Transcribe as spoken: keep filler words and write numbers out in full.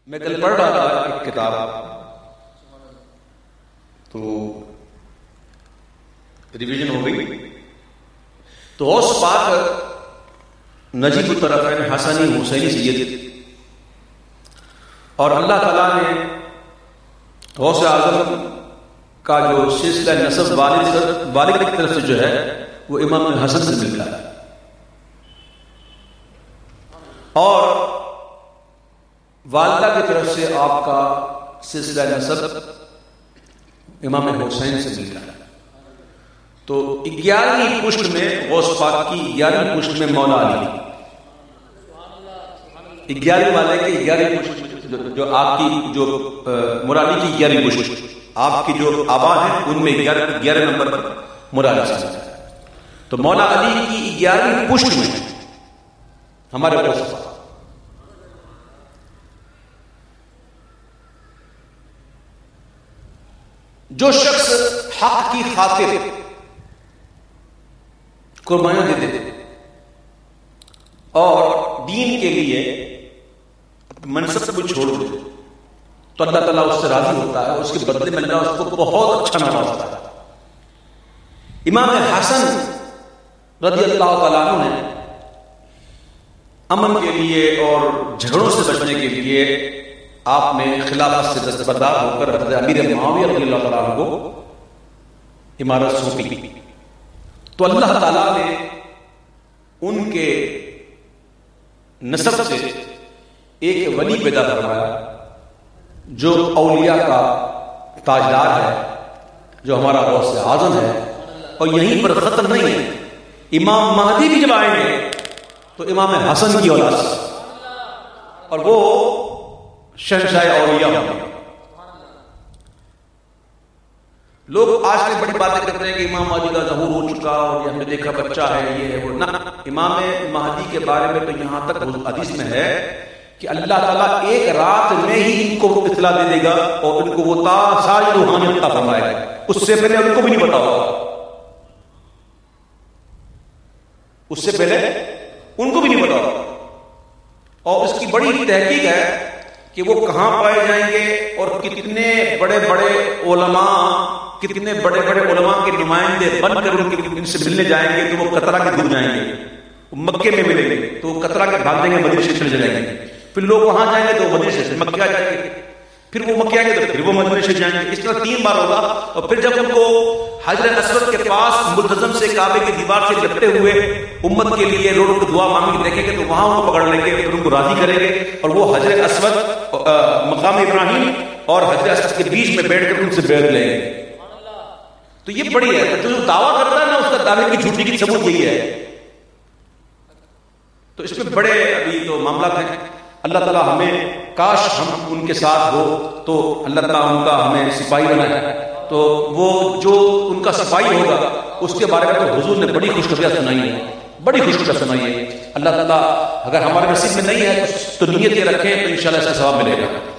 میں کل پڑھ رہا تھا ایک کتاب، تو ریویژن ہو گئی، تو غوث پاک نجیب الطرفین حسنی حسینی سید، اور اللہ تعالیٰ نے غوث اعظم کا جو سلسلہ نسب والد والد کی طرف سے جو ہے وہ امام حسن سے ملتا ہے، اور والدہ کی طرف سے آپ کا سلسلہ نسب امام حسین سے ملتا ہے۔ تو گیارہویں پشت میں غوث پاک کی گیارہویں پشت میں مولا علی، گیارہویں والے کی گیارہویں پشت جو آپ کی جو مرادی کی گیارہویں پشت، آپ کی جو آباد ہے ان میں گیارہ گیارہ نمبر پر مرادی سے ملتا ہے۔ تو مولا علی کی گیارہویں پشت میں ہمارے غوث پاک، جو شخص حق کی خاطر قربانیاں دے دے اور دین کے لیے منصب کو چھوڑ دے تو اللہ تعالیٰ اس سے راضی ہوتا ہے، اس کے بدلے میں اللہ اس کو بہت اچھا نوازتا ہے۔ امام حسن رضی اللہ تعالیٰ عنہ نے امن کے لیے اور جھگڑوں سے بچنے کے لیے آپ نے خلافت سے دستبردار ہو کر حضرت امیر معاویہ رضی اللہ تعالیٰ عنہ کو امارت سونپی، تو اللہ تعالیٰ نے ان کے نسب سے ایک ولی پیدا فرمایا جو اولیاء کا تاجدار ہے، جو ہمارا غوث اعظم ہے، اور یہیں پر ختم نہیں ہے، امام مہدی بھی جب آئیں گے تو امام حسن کی اولاد سے، اور وہ شہنشاہ اولیاء ہوں۔ لوگ آج کے بڑی باتیں کرتے ہیں کہ امام مہدی کا ظہور ہو چکا اور یہ ہم نے دیکھا بچہ ہے، یہ ہے وہ، نہ، امام مہدی کے بارے میں تو یہاں تک حدیث میں ہے کہ اللہ تعالیٰ ایک رات میں ہی ان کو اطلاع دے دے گا اور ان کو وہ تا ساری روحانیت عطا فرمائے گا، اس سے پہلے ان کو بھی نہیں پتا ہوگا، اس سے پہلے ان کو بھی نہیں پتا ہوگا۔ اور اس کی بڑی تحقیق ہے کہ وہ کہاں پائے جائیں گے اور کتنے بڑے بڑے علماء کتنے بڑے بڑے علماء کے نمائندے بن کر ان کے ان سے ملنے جائیں گے تو وہ قطرہ کے دور جائیں گے، مکے میں ملیں گے تو وہ قطرہ کے بھاگ جائیں گے، مدینے شریف چلے جائیں گے، پھر لوگ وہاں جائیں گے تو مدینے سے مکہ جائیں گے، پھر وہ مکہ آئیں گے تو پھر وہ مدینے سے جائیں گے، اس طرح تین بار ہوگا۔ اور پھر جب ان کو حجر اسود کے پاس ملتزم سے کعبے کی دیوار سے لپٹے ہوئے امت کے لیے لوگوں کو دعا مانگی دیکھیں گے تو وہاں ان کو پکڑ لیں گے، پھر ان کو راضی کریں گے، اور وہ حجر اسود مقام ابراہیم اور حجر اسود کے بیچ میں بیٹھ کر ان سے بیعت لیں گے۔ تو یہ بڑی ہے، جو دعویٰ کرتا ہے نا اس کا دعوے کی جھوٹی کی ثبوت یہی ہے۔ تو اس میں بڑے ابھی تو معاملات ہیں، اللہ تعالیٰ ہمیں کاش ہم ان کے ساتھ ہو تو اللہ تعالیٰ ان کا ہمیں سپاہی بنائے، تو وہ جو ان کا سپاہی ہوگا اس کے بارے میں تو حضور نے بڑی خوشخبریاں سنائی ہے، بڑی خوشخبریاں سنائی ہے۔ اللہ تعالیٰ اگر ہمارے نصیب میں نہیں ہے تو نیت یہ رکھیں تو انشاءاللہ اس کا ثواب ملے گا۔